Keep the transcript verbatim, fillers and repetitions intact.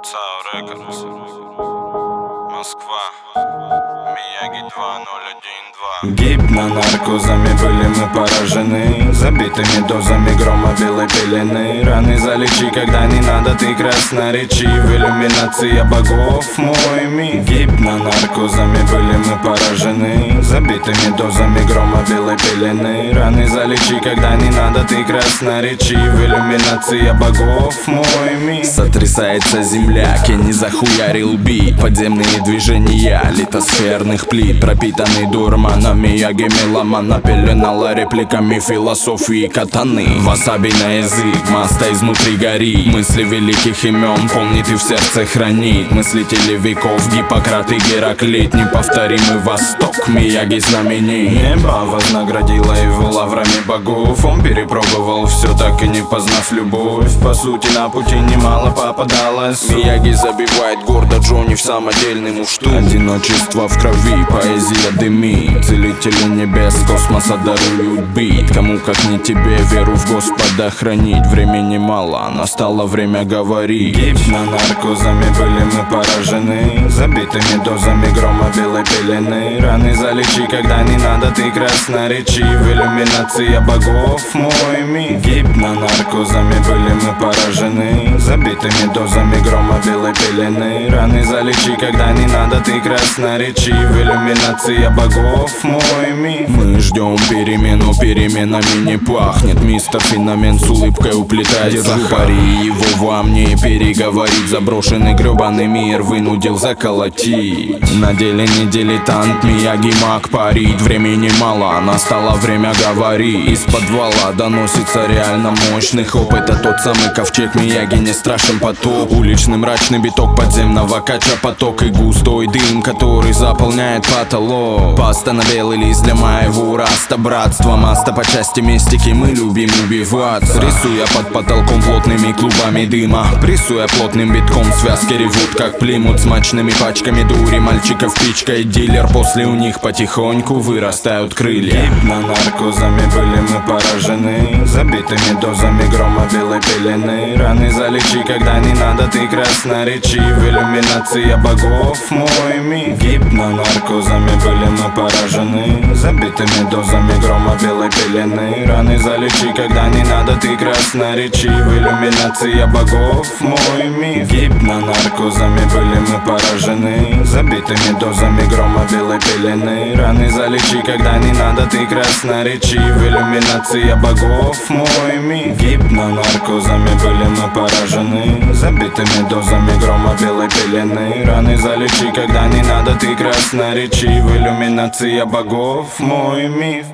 Цао Рекордс, Москва, Мияги два ноль один два. Гипнонаркозами были мы поражены, забитыми дозами грома белой пелены. Раны залечи, когда не надо, ты красноречив. Иллюминация богов, мой мир. Гипнонаркозами были мы поражены, забитыми дозами грома белой пелены. Раны залечи, когда не надо, ты красноречив. Иллюминация богов, мой мир. Сотрясается земля, Кенни захуярил бит. Подземные движения литосферных плит, пропитанный дурманом Мияги меломана пеленала репликами философии катаны. Васаби на язык, маста изнутри горит. Мысли великих имен помнит и в сердце хранит. Мыслители веков, Гиппократ и Гераклит. Неповторимый Восток, Мияги знаменит. Небо вознаградило его лаврами богов. Он перепробовал все, так и не познав любовь. По сути на пути немало попадалось. Мияги забивает гордо Джонни в самодельный муштук. Одиночество в крови, поэзия дымит. Целители небес космоса даруют бит. Кому как не тебе веру в Господа хранить. Времени мало, настало время говорить. Гипнонаркозами были мы поражены, забитыми дозами грома белой пелены. Раны залечи, когда не надо, ты красноречив. Иллюминация богов, мой мир. Гипнонаркозами были мы поражены, забитыми дозами грома белой пелены. Раны залечи, когда не надо, ты красноречив. Иллюминация богов, мой мир. Мы ждем перемену, переменами не пахнет. Мистер Феномен с улыбкой уплетает сахари. Его во мне переговорить. Заброшенный гребаный мир вынудил заколотить. На деле не дилетант, Мияги маг парит. Времени мало, настало время говорить. Из подвала доносится реально мощных опыта. Тот самый ковчег Мияги, не страшен потоп. Уличный мрачный биток подземного кача поток. И густой дым, который заполняет потолок. Паста на белый лист для моего раста. Братство, маста по части мистики, мы любим убиваться. Рисуя под потолком плотными клубами дыма, прессуя плотным битком, связки ревут как плимут. Смачными пачками дури мальчиков пичкает дилер. После у них потихоньку вырастают крылья. Гипнонаркозами были мы поражены, забитыми дозами грома белой пелены. Раны залечи, когда не надо, ты красноречив. Иллюминация богов, мой мир. Гипнонаркозами были мы поражены, забитыми дозами грома белой пелены. Раны залечи, когда не надо, ты красноречив. Иллюминация богов, мой мир. Гипнонаркозами были мы поражены, забитыми дозами грома белой пелены. Раны залечи, когда не надо, ты красноречив. Иллюминация богов, мой мир. Гипнонаркозами были мы поражены, забитыми дозами грома белой пелены. Раны залечи, когда не надо, ты красноречив. Иллюминация богов, мой миф.